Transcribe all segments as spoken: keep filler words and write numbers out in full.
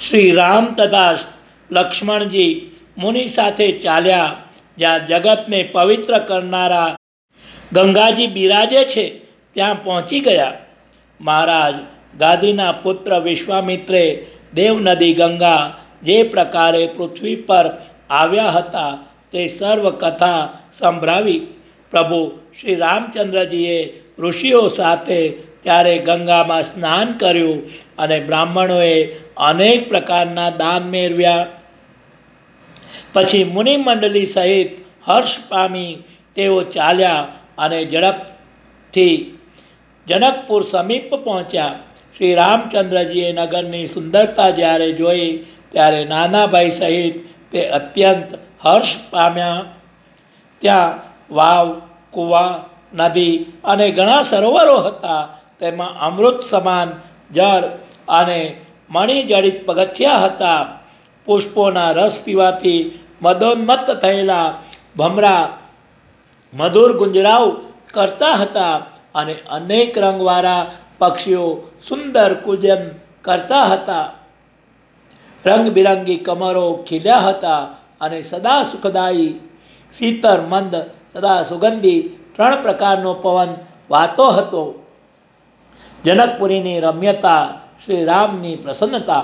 શ્રી રામ તથા લક્ષ્મણજી મુનિ સાથે ચાલ્યા. જ્યાં જગતને પવિત્ર કરનારા ગંગાજી બિરાજે છે ત્યાં પહોંચી ગયા. મહારાજ ગાદીના પુત્ર વિશ્વામિત્રે દેવનદી ગંગા જે પ્રકારે પૃથ્વી પર આવ્યા હતા તે સર્વ કથા સંભળાવી. પ્રભુ શ્રી રામચંદ્રજીએ ઋષિઓ સાથે ત્યારે ગંગામાં સ્નાન કર્યું અને બ્રાહ્મણોએ અનેક પ્રકારના દાન મેળવ્યા. પછી મુનિમંડળી સહિત હર્ષ પામી તેઓ ચાલ્યા અને ઝડપથી જનકપુર સમીપ પહોંચ્યા. શ્રી રામચંદ્રજીએ નગરની સુંદરતા જ્યારે જોઈ ત્યારે નાના ભાઈ સહિત તે અત્યંત હર્ષ પામ્યા. ત્યાં વાવ, કૂવા, નદી અને ઘણા સરોવરો હતા. તેમાં અમૃત સમાન જળ અને મણિજડિત પગથિયા હતા. પુષ્પોના રસ પીવાથી મદોન્મત્ત થયેલા ભમરા મધુર ગુંજરાવ કરતા હતા અને અનેક રંગવાળા પક્ષીઓ સુંદર કુજન કરતા હતા. રંગબિરંગી કમરો ખીલ્યા હતા અને સદા સુખદાયી શીતળ મંદ સદા સુગંધી ત્રણ પ્રકારનો પવન વાતો હતો. જનકપુરીની રમ્યતા, શ્રી રામની પ્રસન્નતા.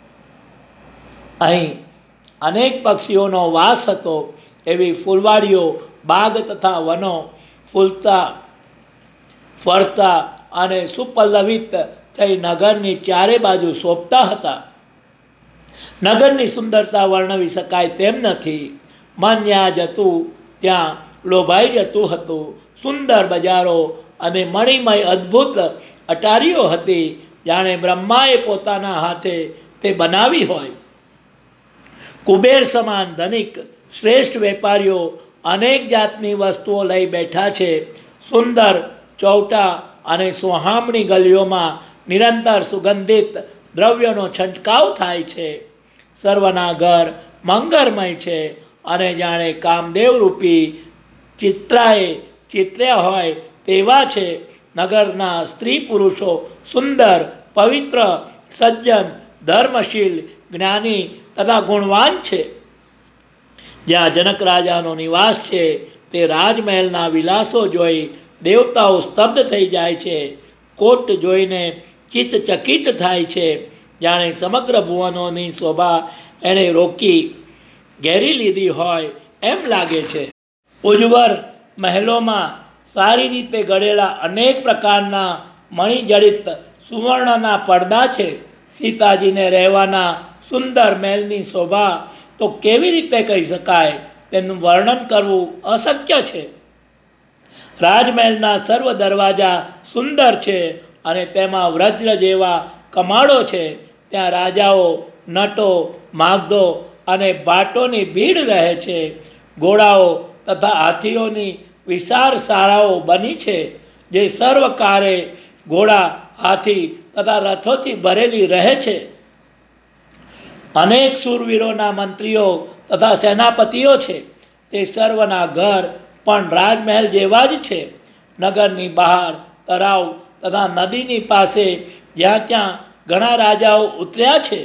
અહીં અનેક પક્ષીઓનો વાસ હતો. એવી ફૂલવાડીઓ, બાગ તથા વનો ફૂલતા ફરતા અને સુપલ્લવિત થઈ નગરની ચારે બાજુ શોભતા હતા. નગરની સુંદરતા વર્ણવી શકાય તેમ નથી. મન જ્યાં જતું ત્યાં લોભાઈ જતું હતું. સુંદર બજારો અને મણિમય અદ્ભુત અટારીઓ હતી, જાણે બ્રહ્માએ પોતાના હાથે તે બનાવી હોય. કુબેર સમાન ધનિક શ્રેષ્ઠ વેપારીઓ અનેક જાતની વસ્તુઓ લઈ બેઠા છે. સુંદર ચૌટા અને સોહામણી ગલીઓમાં નિરંતર સુગંધિત દ્રવ્યોનો છંટકાવ થાય છે. સર્વના ઘર મંગળમય છે અને જાણે કામદેવ રૂપી ચિત્રાએ ચિત્ર્યા હોય તેવા છે. નગરના સ્ત્રી પુરુષો સુંદર, પવિત્ર, સજ્જન, ધર્મશીલ, જ્ઞાની તથા ગુણવાન છે. જ્યાં જનક રાજાનો નિવાસ છે તે રાજમહેલના વિલાસો જોઈ દેવતાઓ સ્તબ્ધ થઈ જાય છે. કોટ જોઈને ચિત્ત ચકિત થાય છે. જાણે સમગ્ર ભુવનોની શોભા એણે રોકી ઘેરી લીધી હોય એમ લાગે છે. ઉજ્જવળ મહેલોમાં સારી રીતે ઘડેલા અનેક પ્રકારના મણિજડિત સુવર્ણના પડદા છે. સીતાજીને રહેવાના સુંદર મહેલની શોભા તો કેવી રીતે કહી શકાય, તેનું વર્ણન કરવું અશક્ય છે. રાજમહેલના સર્વ દરવાજા સુંદર છે અને તેમાં વજ્ર જેવા કમાડો છે. ત્યાં રાજાઓ, નટો, માગધો અને ભાટોની ભીડ રહે છે. ઘોડાઓ તથા હાથીઓની વિશાળ શાળાઓ બની છે, જે સર્વકારે ઘોડા, હાથી તથા રથોથી ભરેલી રહે છે. અનેક શૂરવીરોના મંત્રીઓ તથા સેનાપતિઓ છે. તે સર્વના ઘર પણ રાજમહેલ જેવા જ છે. નગરની બહાર તળાવ તથા નદીની પાસે જ્યાં ત્યાં ઘણા રાજાઓ ઉતર્યા છે.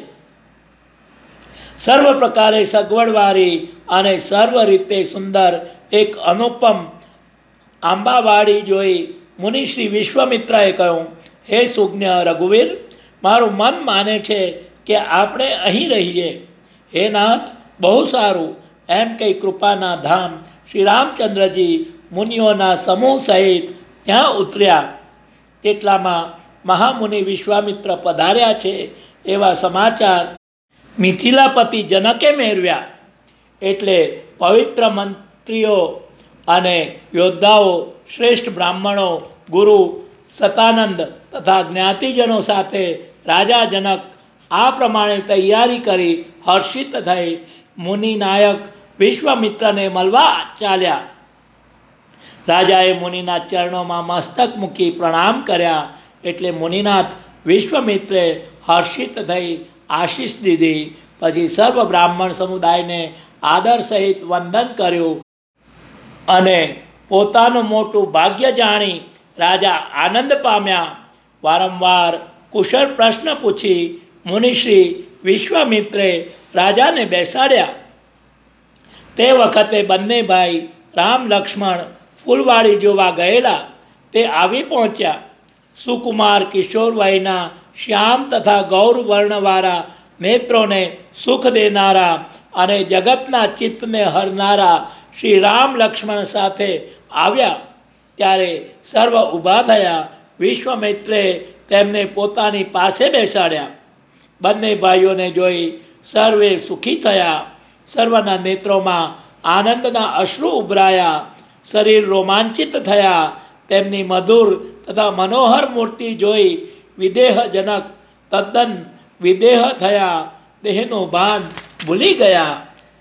સર્વ પ્રકારે સગવડવાળી અને સર્વ રીતે સુંદર એક અનુપમ આંબાવાડી જોઈ મુનિ શ્રી વિશ્વામિત્રએ કહ્યું, હે સુજ્ઞ રઘુવીર, મારું મન માને છે કે આપણે અહીં રહીએ. હે નાથ, બહુ સારું. એમ કહી કૃપાના ધામ શ્રી રામચંદ્રજી મુનિઓના સમૂહ સહિત ત્યાં ઉતર્યા. તેટલામાં મહામુનિ વિશ્વામિત્ર પધાર્યા છે એવા સમાચાર મિથિલાપતિ જનકે મેળવ્યા. એટલે પવિત્ર મંત્રીઓ અને યોદ્ધાઓ, શ્રેષ્ઠ બ્રાહ્મણો, ગુરુ સતાનંદ તથા જ્ઞાતિજનો સાથે રાજા જનક આ પ્રમાણે તૈયારી કરી હર્ષિત થઈ મુનિનાયક વિશ્વામિત્રને મળવા ચાલ્યા. રાજાએ મુનિના ચરણોમાં મસ્તક મૂકી પ્રણામ કર્યા. એટલે મુનિનાથ વિશ્વામિત્રે હર્ષિત થઈ આશીષ દીધી. પછી સર્વ બ્રાહ્મણ સમુદાયને આદર સહિત વંદન કર્યું અને પોતાનું મોટું ભાગ્ય જાણી રાજા આનંદ પામ્યા. વારંવાર કુશળ પ્રશ્ન પૂછી મુનિશ્રી વિશ્વામિત્રે રાજાને બેસાડ્યા. તે વખતે બંને ભાઈ રામ લક્ષ્મણ ફૂલવાડી જોવા ગયેલા તે આવી પહોંચ્યા. સુકુમાર કિશોર વયના શ્યામ તથા ગૌર વર્ણવાળા નેત્રોને સુખ દેનારા અને જગતના ચિત્તને હરનારા શ્રી રામ લક્ષ્મણ સાથે આવ્યા. ત્યારે સર્વ ઊભા થયા. વિશ્વામિત્રે તેમને પોતાની પાસે બેસાડ્યા. બંને ભાઈઓને જોઈ સર્વે સુખી થયા. સર્વના નેત્રોમાં આનંદના અશ્રુ ઉભરાયા. શરીર રોમાંચિત થયા. તેમની મધુર તથા મનોહર મૂર્તિ જોઈ વિદેહજનક તદ્દન વિદેહ થયા. દેહનું ભાન ભૂલી ગયા.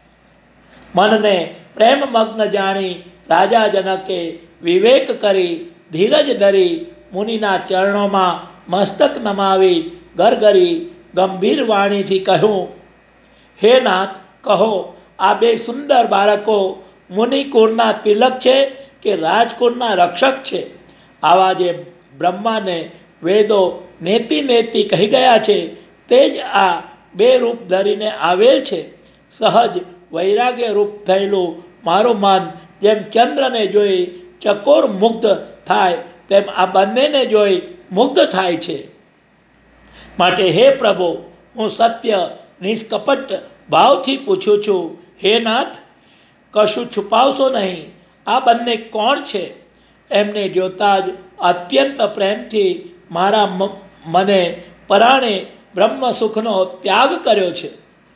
મનને પ્રેમમગ્ન જાણી રાજા જનકે વિવેક કરી ધીરજ ધરી મુનિના ચરણોમાં મસ્તક નમાવી ગરગરી ગંભીર વાણીથી કહ્યું, હે નાથ, કહો આ બે સુંદર બાળકો મુનિકુળના તિલક છે કે રાજકુળના રક્ષક છે? આવા જે બ્રહ્માને વેદો નેતિ નેતિ કહી ગયા છે તે જ આ બે રૂપ ધરીને આવેલ છે. સહજ વૈરાગ્ય રૂપ થયેલું મારું મન જેમ ચંદ્રને જોઈ ચકોર મુગ્ધ થાય તેમ આ બંનેને જોઈ મુગ્ધ થાય છે. માટે હે પ્રભુ, હું સત્ય નિષ્કપટ ભાવથી પૂછું છું. હે નાથ, કશું છુપાવશો નહીં. આ બંને કોણ છે? એમને જોતા જ અત્યંત પ્રેમથી મારા મને પરાણે બ્રહ્મ સુખનો ત્યાગ કર્યો છે.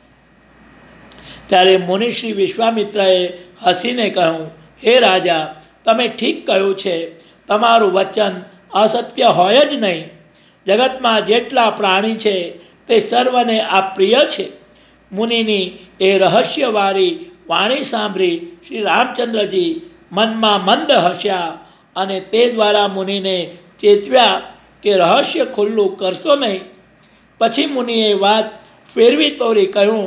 ત્યારે મુનિશ્રી વિશ્વામિત્રએ હસીને કહ્યું, હે રાજા, તમે ઠીક કહ્યું છે. તમારું વચન અસત્ય હોય જ નહીં. જગતમાં જેટલા પ્રાણી છે તે સર્વને આ પ્રિય છે. મુનિની એ રહસ્યવાળી વાણી સાંભળી શ્રી રામચંદ્રજી મનમાં મંદ હસ્યા અને તે દ્વારા મુનિને ચેતવ્યા કે રહસ્ય ખુલ્લું કરશો નહીં. પછી મુનિએ વાત ફેરવી તોરી કહ્યું,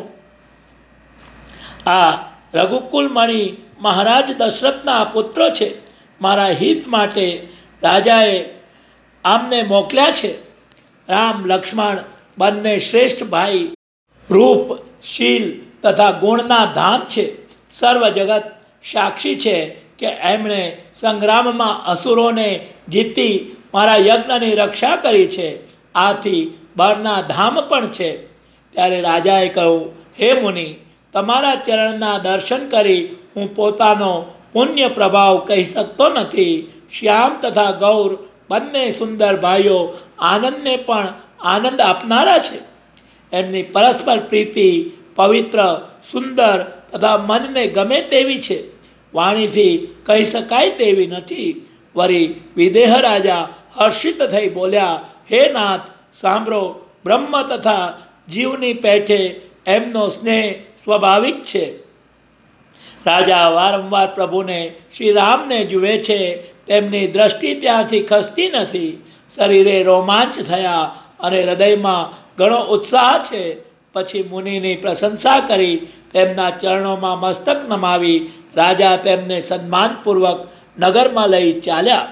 આ રઘુકુલમણી મહારાજ દશરથના પુત્ર છે. મારા હિત માટે રાજાએ આમને મોકલ્યા છે. રામ લક્ષ્મણ બંને શ્રેષ્ઠ ભાઈ, રૂપ શીલ તથા ગુણના ધામ છે. સર્વ જગત સાક્ષી છે કે એમણે સંગ્રામમાં અસુરોને જીતી મારા યજ્ઞની રક્ષા કરી છે. આથી બળના ધામ પણ છે. ત્યારે રાજાએ કહ્યું, હે મુનિ, તમારા ચરણના દર્શન કરી હું પોતાનો પુણ્ય પ્રભાવ કહી શકતો નથી. શ્યામ તથા ગૌર બંને સુંદર ભાઈઓ આનંદને પણ આનંદ આપનારા છે. એમની પરસ્પર પ્રીતિ પવિત્ર, સુંદર તથા મનને ગમે તેવી છે. વાણીથી કહી શકાય તેવી નથી. વળી વિદેહ રાજા હર્ષિત થઈ બોલ્યા, હે નાથ, સાંભળો, બ્રહ્મ તથા જીવની પેઠે એમનો સ્નેહ સ્વાભાવિક છે. રાજા વારંવાર પ્રભુને શ્રી રામને જુએ છે. તેમની દ્રષ્ટિ ત્યાંથી ખસતી નથી. શરીરે રોમાંચ થયા અને હૃદયમાં ઘણો ઉત્સાહ છે. પછી મુનિની પ્રશંસા કરી તેમના ચરણોમાં મસ્તક નમાવી રાજા તેમને સન્માનપૂર્વક નગરમાં લઈ ચાલ્યા.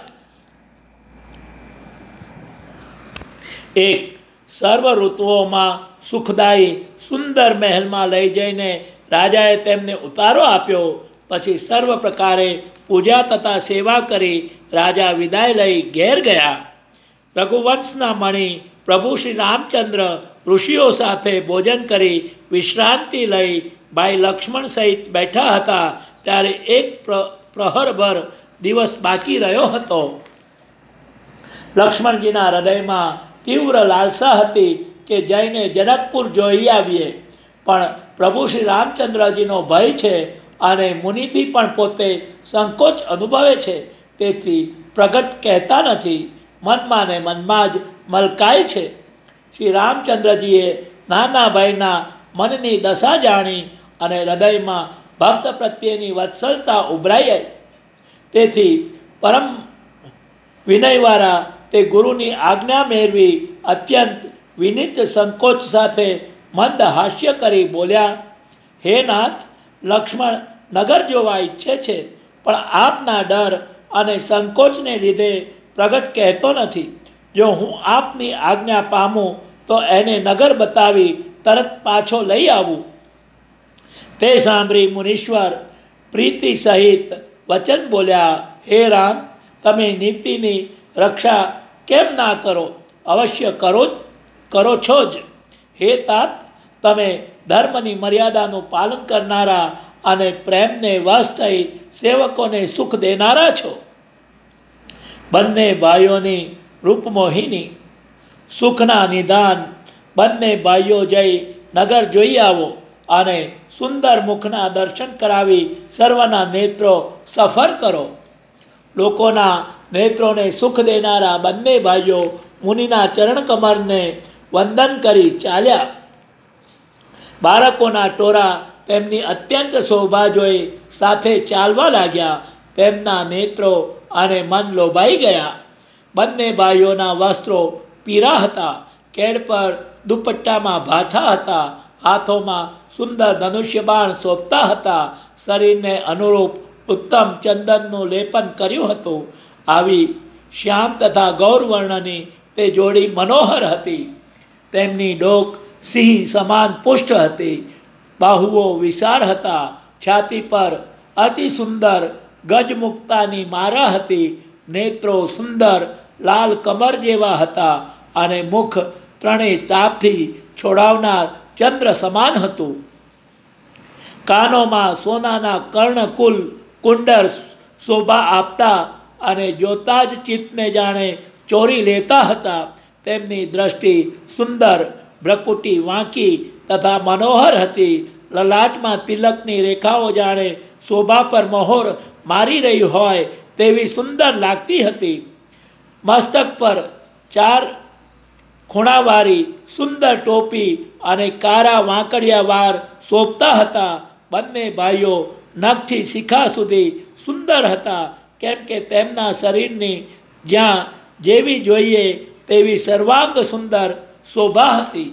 એક સર્વ ઋતુઓમાં સુખદાયી સુંદર મહેલમાં લઈ જઈને રાજાએ તેમને ઉતારો આપ્યો. પછી સર્વ પ્રકારે પૂજા તથા સેવા કરી રાજા વિદાય લઈ ઘેર ગયા. રઘુવંશના મણિ પ્રભુ શ્રી રામચંદ્ર ઋષિઓ સાથે ભોજન કરી વિશ્રાંતિ લઈ ભાઈ લક્ષ્મણ સહિત બેઠા હતા. ત્યારે એક પ્રહરભર દિવસ બાકી રહ્યો હતો. લક્ષ્મણજીના હૃદયમાં તીવ્ર લાલસા હતી કે જઈને જનકપુર જોઈ આવીએ, પણ પ્રભુ શ્રી રામચંદ્રજીનો ભય છે અને મુનિથી પણ પોતે સંકોચ અનુભવે છે. તેથી પ્રગટ કહેતા નથી. મનમાં ને મનમાં જ મલકાય છે. શ્રી રામચંદ્રજીએ નાના ભાઈના મનની દશા જાણી અને હૃદયમાં ભક્ત પ્રત્યેની વત્સલતા ઉભરાઈ. તેથી પરમ વિનયવાળા તે ગુરુની આજ્ઞા મેળવી અત્યંત વિનિત સંકોચ સાથે મંદ હાસ્ય કરી બોલ્યા, હે નાથ, લક્ષ્મણ નગર જોવા ઈચ્છે છે, પણ આપના ડર અને સંકોચને લીધે પ્રગટ કહેતો નથી. જો હું આપની આજ્ઞા પામું તો એને નગર બતાવી તરત પાછો લઈ આવું. તે સાંભળી મુનીશ્વર પ્રીતિ સહિત વચન બોલ્યા, હે રામ, તમે નીતિની રક્ષા કેમ ના કરો? અવશ્ય કરો કરો છો જ. હે તાત, તમે ધર્મની મર્યાદાનું પાલન કરનારા અને પ્રેમને વશ થઈ સેવકોને સુખ દેનારા છો. બંને ભાઈઓની રૂપમોહિની સુખના નિદાન. બંને ભાઈઓ જઈ નગર જોઈ આવો અને સુંદર મુખના દર્શન કરાવી સર્વના નેત્રો સફર કરો. લોકોના નેત્રોને સુખ દેનારા બંને ભાઈઓ મુનિના ચરણ કમરને વંદન કરી ચાલ્યા. બાળકોના ટોળા તેમની અત્યંત શોભા જોઈ સાથે ચાલવા લાગ્યા. તેમના નેત્રો અને મન લોભાઈ ગયા. બંને ભાઈઓના વસ્ત્રો પીળા હતા, કેડ પર દુપટ્ટામાં ભાથા હતા, હાથોમાં સુંદર ધનુષ્ય બાણ શોભતા હતા, શરીરને અનુરૂપ ઉત્તમ ચંદનનું લેપન કર્યું હતું. આવી શ્યામ તથા ગૌરવર્ણની તે જોડી મનોહર હતી. તેમની ડોક સિંહ સમાન પુષ્ટ હતી, બાહુઓ વિશાળ હતા, છાતી પર અતિ સુંદર ગજમુક્તાની મારા હતી, નેત્રો સુંદર લાલ કમર જેવા હતા અને મુખ ત્રણેય તાપથી છોડાવનાર ચંદ્ર સમાન હતું. કાનોમાં સોનાના કર્ણકુલ કુંડર શોભા આપતા અને જોતા જ ચિત્તને જાણે ચોરી લેતા હતા. તેમની દ્રષ્ટિ સુંદર, ભ્રકુટી વાંકી તથા મનોહર હતી. લલાટમાં તિલકની રેખાઓ જાણે શોભા પર મહોર મારી રહી હોય તેવી સુંદર લાગતી હતી. મસ્તક પર ચાર ખૂણાવાળી સુંદર ટોપી અને કારા વાંકડિયા વાર શોભતા હતા. બંને ભાઈઓ નખથી શિખા સુધી સુંદર હતા, કેમ કે તેમના શરીરની જ્યાં જેવી જોઈએ તેવી સર્વાંગ સુંદર શોભા હતી.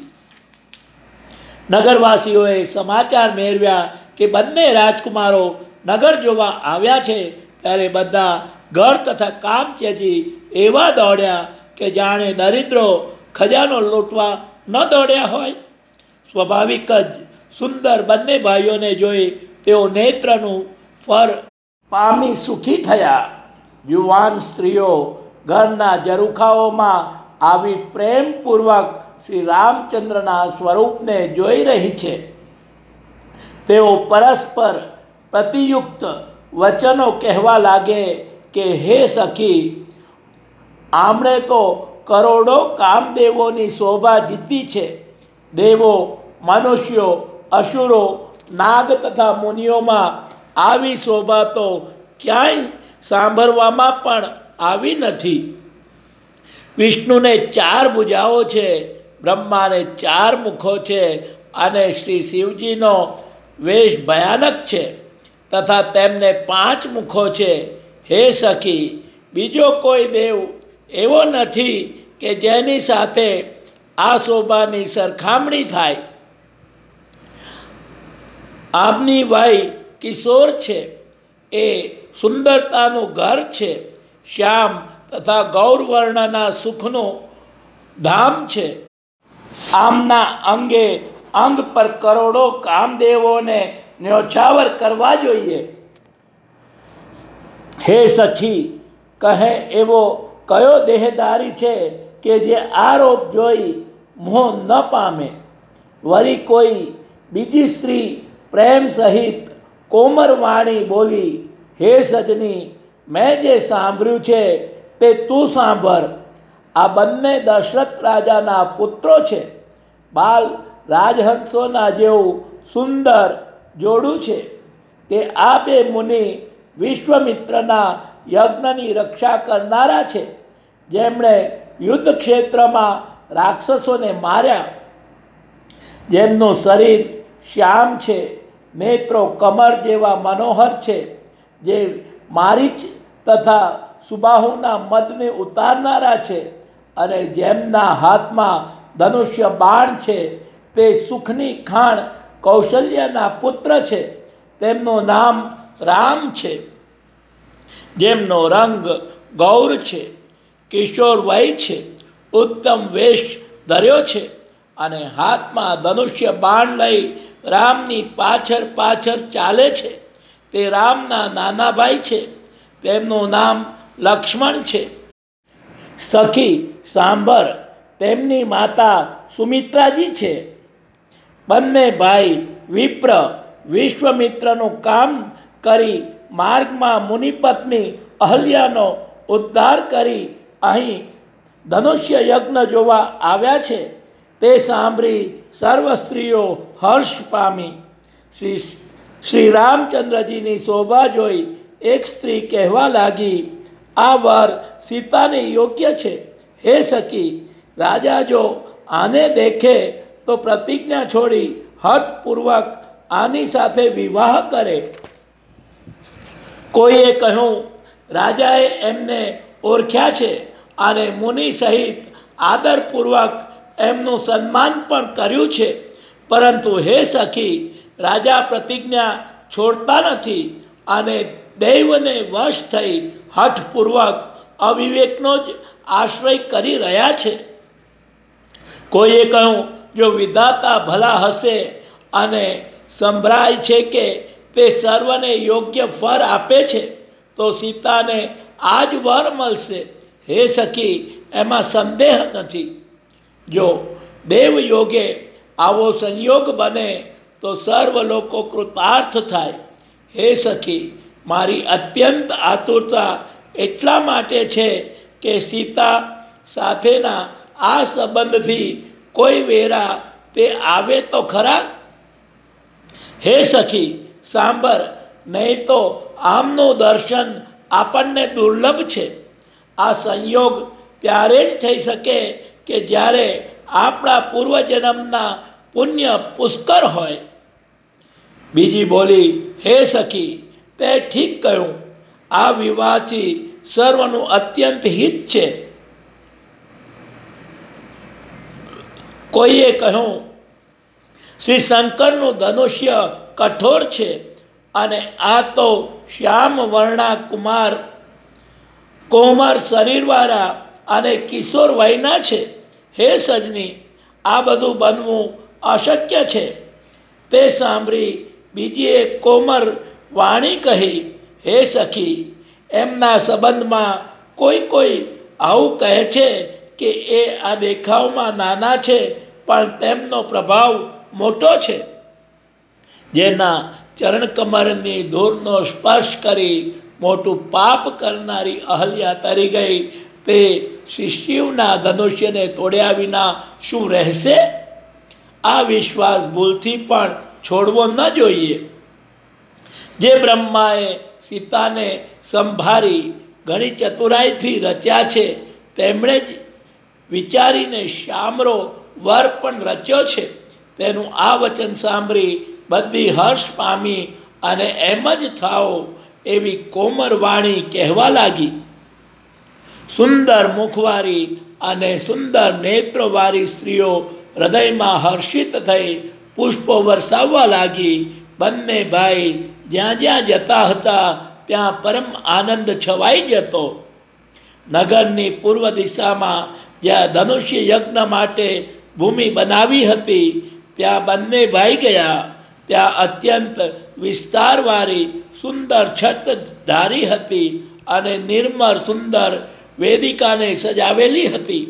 નગરવાસીઓએ સમાચાર મેળવ્યા કે બંને રાજકુમારો નગર જોવા આવ્યા છે, ત્યારે બધા ઘર તથા કામ ત્યજી એવા દોડ્યા કે જાણે દરિદ્રો ખજાનો લૂંટવા ન દોડ્યા હોય. સ્વાભાવિક જ સુંદર બંને ભાઈઓને જોઈ તેઓ નેત્રનું ફર પામી સુખી થયા. યુવાન સ્ત્રીઓ ઘરના ઝરૂખાઓમાં આવી પ્રેમપૂર્વક શ્રી રામચંદ્રના સ્વરૂપને જોઈ રહી છે. તેઓ પરસ્પર પ્રતિયુક્ત વચનો કહેવા લાગે કે હે સખી, આમણે તો કરોડો કામદેવોની શોભા જીતી છે. દેવો, મનુષ્યો, અસુરો, નાગ તથા મુનિઓમાં આવી શોભા તો ક્યાંય સાંભળવામાં પણ આવી નથી. વિષ્ણુને ચાર ભુજાઓ છે, બ્રહ્માને ચાર મુખો છે અને શ્રી શિવજીનો વેશ ભયાનક છે તથા તેમને પાંચ મુખો છે. હે સખી, બીજો કોઈ દેવ એવો નથી કે જેની સાથે આ શોભાની સરખામણી થાય. આમની વય કિશોર છે, એ સુંદરતાનું ઘર છે, શ્યામ તથા ગૌરવર્ણના સુખનું ધામ છે. આમના અંગે અંગ પર કરોડો કામદેવોને ન્યોછાવર કરવા જોઈએ. હે સખી, કહે એવો કયો દેહધારી છે કે જે આરોપ જોઈ મોહ ન પામે? વળી કોઈ બીજી સ્ત્રી પ્રેમ સહિત કોમર વાણી બોલી, હે સજની, મેં જે સાંભળ્યું છે તે તું સાંભળ. આ બંને દશરથ રાજાના પુત્રો છે. બાલ રાજહંસોના જેવું સુંદર જોડું છે. તે આ બે મુનિ વિશ્વમિત્રના યજ્ઞની રક્ષા કરનારા છે, જેમણે યુદ્ધ ક્ષેત્રમાં રાક્ષસોને માર્યા. જેમનું શરીર શ્યામ છે, નેત્રો કમર જેવા મનોહર છે, જે મારીચ તથા સુબાહુના મદને ઉતારનારા છે, અને જેમના હાથમાં ધનુષ્ય બાણ છે, તે સુખની ખાણ કૌશલ્યના પુત્ર છે. તેમનું નામ રામ છે. જેમનો રંગ ગૌર છે, કિશોર વય છે, ઉત્તમ વેશ ધર્યો છે અને હાથમાં ધનુષ્ય બાણ લઈ રામની પાછળ પાછળ ચાલે છે. તે રામના નાના ભાઈ છે. તેમનું નામ લક્ષ્મણ છે. સખી સાંભર, તેમની માતા સુમિત્રાજી છે. બંને ભાઈ વિપ્ર વિશ્વમિત્રનું કામ કરી માર્ગમાં મુનિપત્ની અહલ્યાનો ઉદ્ધાર કરી અહીં ધનુષ્ય યજ્ઞ જોવા આવ્યા છે. તે સાંભળી સર્વ સ્ત્રીઓ હર્ષ પામી. શ્રી શ્રી રામચંદ્રજીની શોભા જોઈ એક સ્ત્રી કહેવા લાગી, આ વર સીતાને યોગ્ય છે. હે સખી, રાજા જો આને દેખે તો પ્રતિજ્ઞા છોડી હઠપૂર્વક આની સાથે વિવાહ કરે. કોઈએ કહ્યું, રાજાએ એમને ઓળખ્યા છે અને મુનિ સહિત આદરપૂર્વક એમનું સન્માન પણ કર્યું છે. પરંતુ હે સખી, રાજા પ્રતિજ્ઞા છોડતા નથી અને દૈવને વશ થઈ હઠપૂર્વક અવિવેકનો જ આશ્રય કરી રહ્યા છે. કોઈએ કહ્યું, જો વિધાતા ભલા હશે અને સંભળાય છે કે તે સર્વને યોગ્ય ફળ આપે છે તો સીતાને આ જ વર મળશે. હે સખી, એમાં સંદેહ નથી. જો દેવ યોગે આવો સંયોગ બને તો સર્વ લોકો કૃતાર્થ થાય. હે સખી, મારી અત્યંત આતુરતા એટલા માટે છે કે સીતા સાથેના આ સંબંધથી કોઈ વેરા તે આવે તો ખરા. હે સખી સાંભળ, નહીં તો આમનું દર્શન આપણને દુર્લભ છે. આ સંયોગ ત્યારે જ થઈ શકે કે જ્યારે આપણા પૂર્વજન્મના પુણ્ય પુષ્કર હોય. બીજી બોલી, હે સખી, તે ઠીક કહ્યું. આ વિવાહથી સર્વનું અત્યંત હિત છે. કોઈએ કહ્યું, શ્રી શંકરનું ધનુષ્ય કઠોર છે અને આ તો શ્યામ વર્ણા કુમાર કોમર શરીરવાળા અને કિશોર વયના છે. હે સજની, આ બધું બનવું અશક્ય છે. તે સાંભળી બીજીએ કોમર વાણી કહી, હે સખી, એમના સંબંધમાં કોઈ કોઈ આવું કહે છે કે એ આ દેખાવમાં નાના છે પણ તેમનો પ્રભાવ મોટો છે. જેના ચરણકમરની ધૂળનો સ્પર્શ કરી મોટું પાપ કરનારી અહલ્યા તરી ગઈ, તે શિષ્યુના ધનુષ્યને તોડ્યા વિના શું રહેશે? આ વિશ્વાસ ભૂલથી પણ છોડવો ન જોઈએ. જે બ્રહ્માએ સીતાને સંભાળી ઘણી ચતુરાઈથી રચ્યા છે, તેમણે જ વિચારીને શામરો વર પણ રચ્યો છે. તેનું આ વચન સાંભળી બધી હર્ષ પામી અને એમ જ થાઓ એવી કોમર વાણી કહેવા લાગી. સુંદર મુખવાળી અને સુંદર નેત્રવાળી સ્ત્રીઓ હૃદયમાં હર્ષિત થઈ પુષ્પો વરસાવવા લાગી. બંને ભાઈ જ્યાં જ્યાં જતા હતા ત્યાં પરમ આનંદ છવાઈ જતો. નગરની પૂર્વ દિશામાં જ્યાં ધનુષ્ય યજ્ઞ માટે ભૂમિ બનાવી હતી ત્યાં બંને ભાઈ ગયા. ત્યાં અત્યંત વિસ્તારવાળી સુંદર છત ધારી હતી અને નિર્મળ સુંદર વેદિકાને સજાવેલી હતી.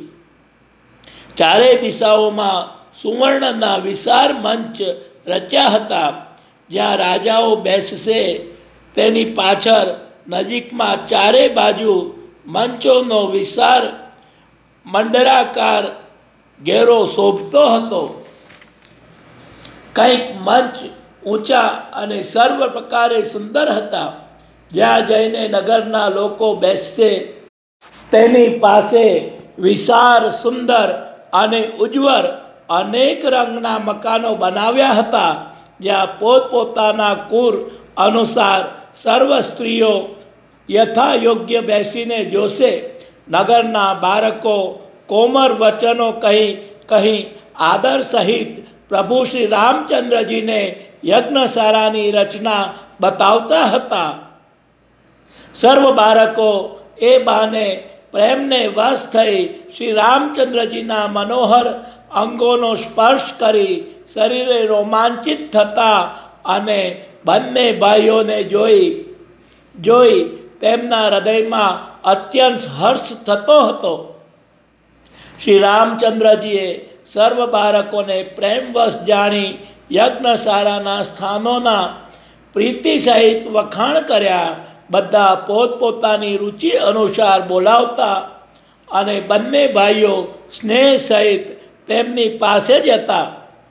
ચારે દિશાઓમાં સુવર્ણના વિશાળ મંચ રચ્યા હતા. જ્યાં રાજાઓ બેસશે તેની પાછળ નજીકમાં ચારે બાજુ મંચોનો વિશાળ મંડળાકાર ઘેરો શોભતો હતો. કંઈક મંચ ઊંચા અને સર્વ પ્રકારે સુંદર હતા. જ્યાં જઈને નગરના લોકો બેસશે તેની પાસે વિશાળ સુંદર અને ઉજ્જવળ અનેક રંગના મકાનો બનાવ્યા હતા. જ્યાં પોતપોતાના કુર અનુસાર સર્વ સ્ત્રીઓ યથા યોગ્ય બેસીને જોશે. નગરના બાળકો કોમર વચનો કહી કહી આદર સહિત પ્રભુ શ્રી રામચંદ્રજીને યજ્ઞશાળાની રચના બતાવતા હતા. સર્વ બાળકો એ બહાને પ્રેમને વશ થઈ શ્રી રામચંદ્રજીના મનોહર અંગોનો સ્પર્શ કરી શરીરે રોમાંચિત થતા અને બંને ભાઈઓને જોઈ જોઈ તેમના હૃદયમાં અત્યંત હર્ષ થતો હતો. શ્રી રામચંદ્રજીએ સર્વ બાળકોને પ્રેમવશ જાણી યજ્ઞશાળાના સ્થાનોના પ્રીતિ સહિત વખાણ કર્યા. બધા પોતપોતાની રુચિ અનુસાર બોલાવતા અને બંને ભાઈઓ સ્નેહ સહિત તેમની પાસે જ હતા.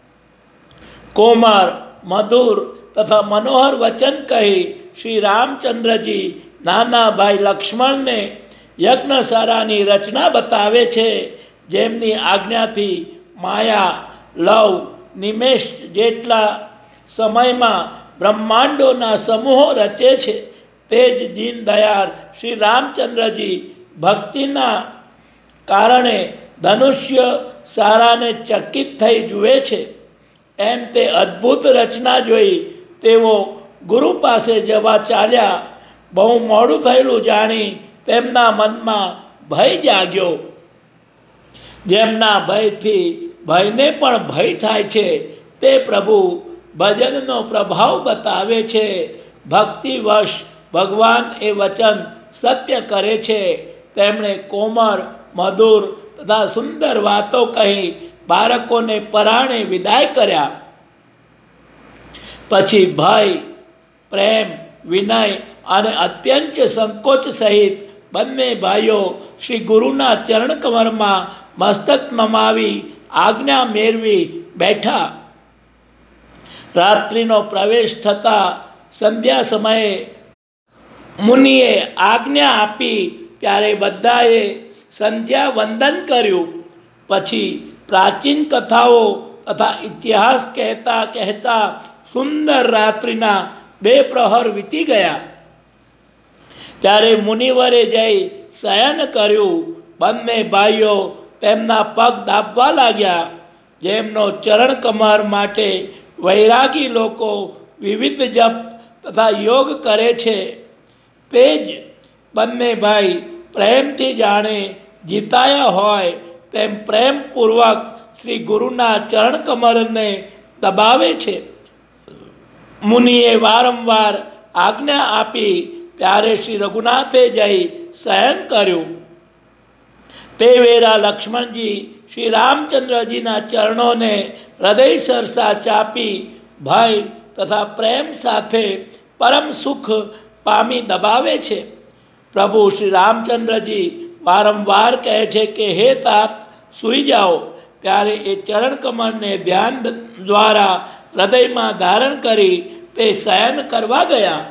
કોમળ, મધુર તથા મનોહર વચન કહી શ્રી રામચંદ્રજી નાના ભાઈ લક્ષ્મણને યજ્ઞશાળાની રચના બતાવે છે, જેમની આજ્ઞાથી માયા, લવ, નિમેષ જેટલા સમયમાં બ્રહ્માંડોના સમૂહો રચે છે. તે જ દીનદયાળ શ્રી રામચંદ્રજી ભક્તિના કારણે ધનુષ્ય સારાને ચકિત થઈ જુએ છે. એમ તે અદ્ભુત રચના જોઈ તેઓ ગુરુ પાસે જવા ચાલ્યા. બહુ મોડું થયેલું જાણી તેમના મનમાં ભય જાગ્યો. જેમના ભયથી ભયને પણ ભય થાય છે તે પ્રભુ ભજનનો પ્રભાવ બતાવે છે. ભક્તિવશ ભગવાન એ વચન સત્ય કરે છે. તેમણે કોમળ, મધુર તથા સુંદર વાતો કહી બાળકોને પરાણે વિદાય કર્યા. પછી ભય, પ્રેમ, વિનય અને અત્યંત સંકોચ સહિત બંને ભાઈઓ શ્રી ગુરુના ચરણ કમરમાં મસ્તક નમાવી આજ્ઞા મેળવી બેઠા. રાત્રિનો પ્રવેશ થતા સંધ્યા સમયે મુનિએ આજ્ઞા આપી ત્યારે બધાએ સંધ્યા વંદન કર્યું. પછી પ્રાચીન કથાઓ તથા ઇતિહાસ કહેતા કહેતા સુંદર રાત્રિના બે પ્રહર વીતી ગયા. ત્યારે મુનિવરે જઈ શયન કર્યું. બંને ભાઈઓ તેમના પગ દાબવા લાગ્યા. જેમનો ચરણ કમર માટે વૈરાગી લોકો વિવિધ જપ તથા યોગ કરે છે, તે જ બંને ભાઈ પ્રેમથી જાણે જીતાયા હોય તેમ પ્રેમપૂર્વક શ્રી ગુરુના ચરણ કમરને દબાવે છે. મુનિએ વારંવાર આજ્ઞા આપી ત્યારે શ્રી રઘુનાથે જઈ શયન કર્યું. તે વેરા લક્ષ્મણજી શ્રી રામચંદ્રજીના ચરણોને હૃદય સરસા ચાપી ભય તથા પ્રેમ સાથે પરમ સુખ પામી દબાવે છે. પ્રભુ શ્રી રામચંદ્રજી વારંવાર કહે છે કે હે તાત સૂઈ જાઓ. ત્યારે એ ચરણ કમળને ધ્યાન દ્વારા હૃદયમાં ધારણ કરી તે શયન કરવા ગયા.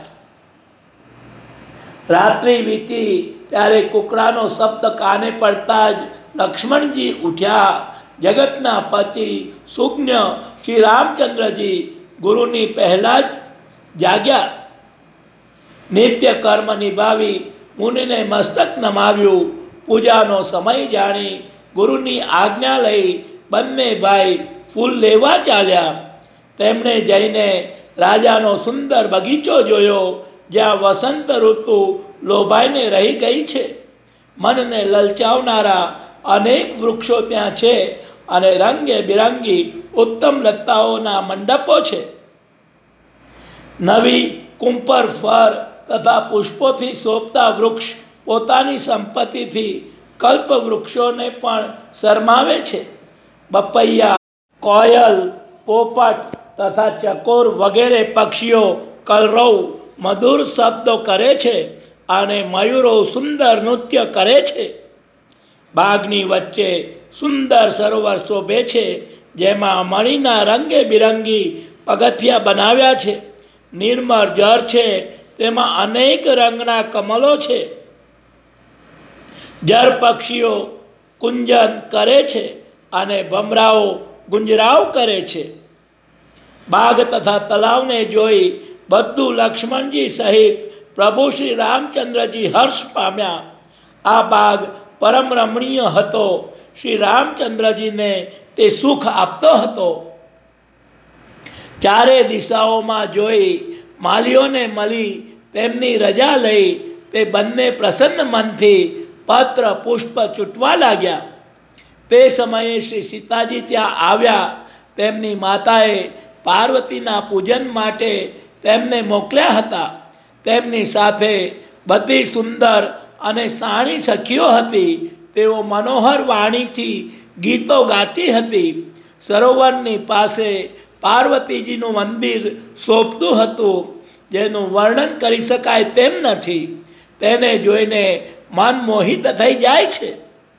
રાત્રિ વીતી ત્યારે કુકડાનો શબ્દ કાને પડતા જ લક્ષ્મણજી ઉઠ્યા. જગતના પતિ સુજ્ઞ શ્રી રામચંદ્રજી ગુરુની પહેલા જ જાગ્યા. નિત્ય કર્મ નિભાવી મુનિને મસ્તક નમાવ્યું. પૂજાનો સમય જાણી ગુરુની આજ્ઞા લઈ બંને ભાઈ ફૂલ લેવા ચાલ્યા. તેમણે જઈને રાજાનો સુંદર બગીચો જોયો, જ્યાં વસંત ઋતુ લોભાઈને રહી ગઈ છે. મનને લલચાવનારા અનેક વૃક્ષો ત્યાં છે અને રંગે બિરંગી ઉત્તમ લતાઓના મંડપો છે. નવી કુંપર ફર તથા પુષ્પોથી શોભતા વૃક્ષ પોતાની સંપત્તિથી કલ્પ વૃક્ષોને પણ શરમાવે છે. બપૈયા, કોયલ, પોપટ તથા ચકોર વગેરે પક્ષીઓ કલરવ મધુર શબ્દો કરે છે અને મયુરો સુંદર નૃત્ય કરે છે. બાગની વચ્ચે સુંદર સરોવર શોભે છે, જેમાં મણીના રંગે બિરંગી પગથિયા બનાવ્યા છે. નિર્મળ જળ છે, તેમાં અનેક રંગના કમલો છે. જળ પક્ષીઓ કુંજન કરે છે અને ભમરાઓ ગુંજરાવ કરે છે. બાગ તથા તલાવને જોઈ બધું લક્ષ્મણજી સહિત પ્રભુ શ્રી રામચંદ્રજી હર્ષ પામ્યા. આ બાગ પરમ રમણીય હતો. શ્રી રામચંદ્રજીને તે સુખ આપતો હતો. ચારે દિશાઓમાં જોઈ માલીઓને મળી તેમની રજા લઈ તે બંને પ્રસન્ન મનથી પત્ર પુષ્પ ચૂંટવા લાગ્યા. તે સમયે શ્રી સીતાજી ત્યાં આવ્યા. તેમની માતાએ પાર્વતીના પૂજન માટે તેમને મોકલ્યા હતા. તેમની સાથે બધી સુંદર અને સાણી સખીઓ હતી. તેઓ મનોહર વાણીથી ગીતો ગાતી હતી. સરોવરની પાસે પાર્વતીજીનું મંદિર શોભતું હતું, જેનું વર્ણન કરી શકાય તેમ નથી. તેને જોઈને મન મોહિત થઈ જાય છે.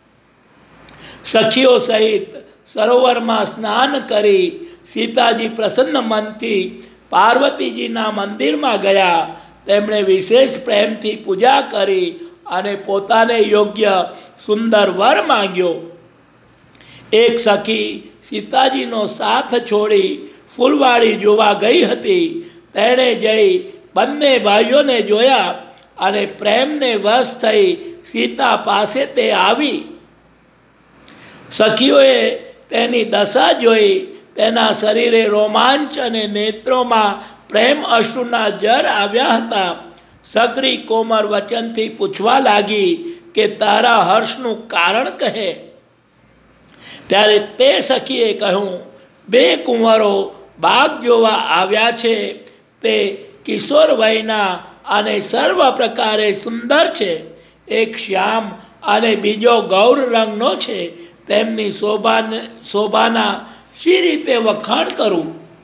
સખીઓ સહિત સરોવરમાં સ્નાન કરી સીતાજી પ્રસન્ન મનથી પાર્વતીજીના મંદિરમાં ગયા. તેમણે વિશેષ પ્રેમથી પૂજા કરી અને પોતાને યોગ્ય સુંદર વર માંગ્યો. એક સખી સીતાજીનો સાથ છોડી ફૂલવાડી જોવા ગઈ હતી. તેણે જઈ બંને ભાઈઓને જોયા અને પ્રેમને વશ થઈ સીતા પાસે તે આવી. સખીઓએ તેની દશા જોઈ. તેના શરીરે રોમાંચ અને નેત્રોમાં પ્રેમ અશ્રુના જર આવ્યા હતા. સક્રી કોમર વચનથી પૂછવા લાગી કે તારા હર્ષનું કારણ કહે. ત્યારે તે સખીએ કહ્યું, બે કુંવરો બાગ જોવા આવ્યા છે. તે કિશોર વયના અને સર્વ પ્રકારે સુંદર છે. એક શ્યામ અને બીજો ગૌર રંગનો છે. તેમની શોભા શોભાના શી રીતે વખાણ કરું?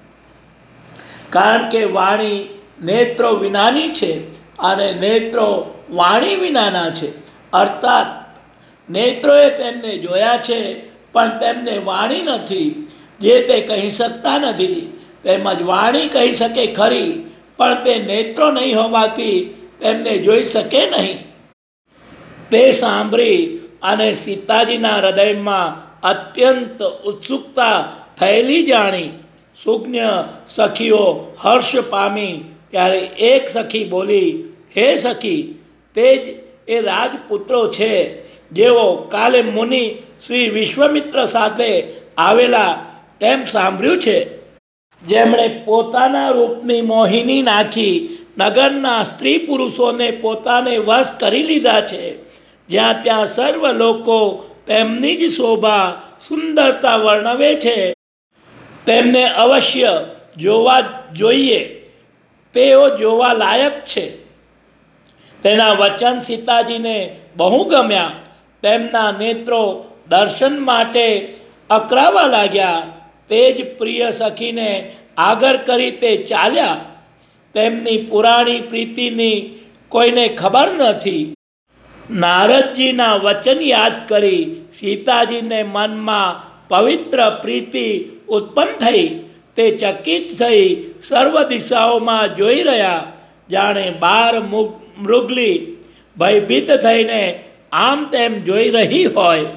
કારણ કે વાણી નેત્રો વિનાની છે અને નેત્રો વાણી વિનાના છે. અર્થાત નેત્રોએ તેમને જોયા છે, પણ તેમને વાણી નથી, જે તે કહી શકતા નથી. તેમજ વાણી કહી શકે ખરી, પણ તે નેત્રો નહીં હોવાથી તેમને જોઈ શકે નહીં. તે સાંભળી અને સીતાજીના હૃદયમાં અત્યંત ઉત્સુકતા થયેલી જાણી. સુજ્ઞ સખીઓ હર્ષ પામી. ત્યારે એક સખી બોલી, હે સખી, તે જ એ રાજપુત્રો છે જેઓ કાલે મુનિ શ્રી વિશ્વામિત્ર સાથે આવેલા તેમ સાંભળ્યું છે. જેમણે પોતાના રૂપની મોહિની નાખી નગરના સ્ત્રી પુરુષોને પોતાને વશ કરી લીધા છે. જ્યાં ત્યાં સર્વ લોકો તેમની જ શોભા સુંદરતા વર્ણવે છે. તેમને અવશ્ય જોવા જોઈએ. તેઓ જોવા લાયક છે. તેના વચન સીતાજીને બહુ ગમ્યા. તેમના નેત્રો દર્શન માટે અકરાવા લાગ્યા. તે જ પ્રિય સખીને આગળ કરી તે ચાલ્યા. તેમની પુરાણી પ્રીતિની કોઈને ખબર નથી. નારદજીના વચન યાદ કરી સીતાજીને મનમાં પવિત્ર પ્રીતિ ઉત્પન્ન થઈ. તે ચકિત થઈ સર્વ દિશાઓમાં જોઈ રહ્યા, જાણે બાર મૃગલી ભયભીત થઈને આમ તેમ જોઈ રહી હોય.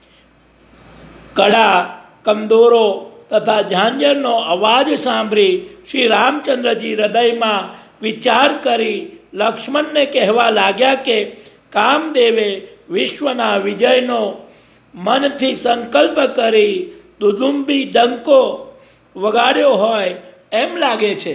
કડા, કંદોરો તથા ઝાંઝરનો અવાજ સાંભળી શ્રી રામચંદ્રજી હૃદયમાં વિચાર કરી લક્ષ્મણને કહેવા લાગ્યા કે કામદેવે વિશ્વના વિજયનો મનથી સંકલ્પ કરી દુદુંબી ડંકો વગાડ્યો હોય એમ લાગે છે.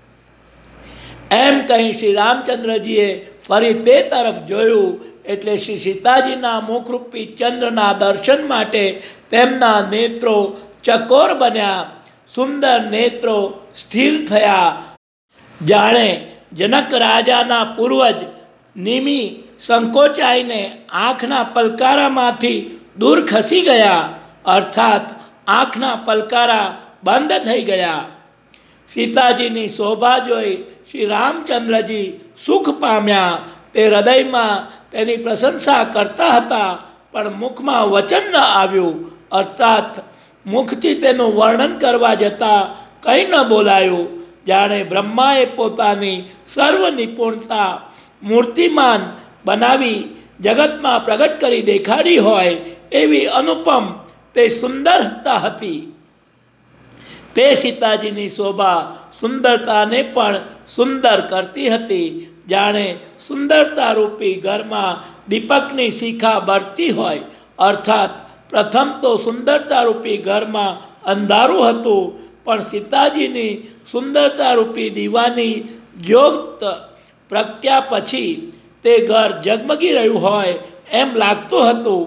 એમ કહી શ્રી રામચંદ્રજીએ ફરી તે તરફ જોયું. એટલે શ્રી સીતાજીના મુખરૂપી ચંદ્રના દર્શન માટે તેમના નેત્રો ચકોર બન્યા. સુંદર નેત્રો સ્થિર થયા. જાણે જનક રાજાના પૂર્વજ નિમી સંકોચાઈને આંખના પલકારામાંથી દૂર ખસી ગયા. અર્થાત આંખના પલકારા બંધ થઈ ગયા. સીતાજીની શોભા જોઈ શ્રી રામચંદ્રજી સુખ પામ્યા. તે હૃદયમાં તેની પ્રશંસા કરતા હતા, પણ મુખમાં વચન ન આવ્યું. અર્થાત મુખથી તેનું વર્ણન કરવા જતાં કંઈ ન બોલાયું. જાણે બ્રહ્માએ પોતાની સર્વ નિપુણતા મૂર્તિમાન બનાવી જગતમાં પ્રગટ કરી દેખાડી હોય એવી અનુપમ તે સુંદરતા હતી. તે સીતાજીની શોભા સુંદરતાને પણ સુંદર કરતી હતી. જાણે સુંદરતા રૂપી ઘરમાં દીપકની શિખા બળતી હોય. અર્થાત પ્રથમ તો સુંદરતા રૂપી ઘરમાં અંધારું હતું, પણ સીતાજીની સુંદરતા રૂપી દીવાની જ્યોત પ્રગટ્યા પછી તે ઘર ઝગમગી રહ્યું હોય એમ લાગતું હતું.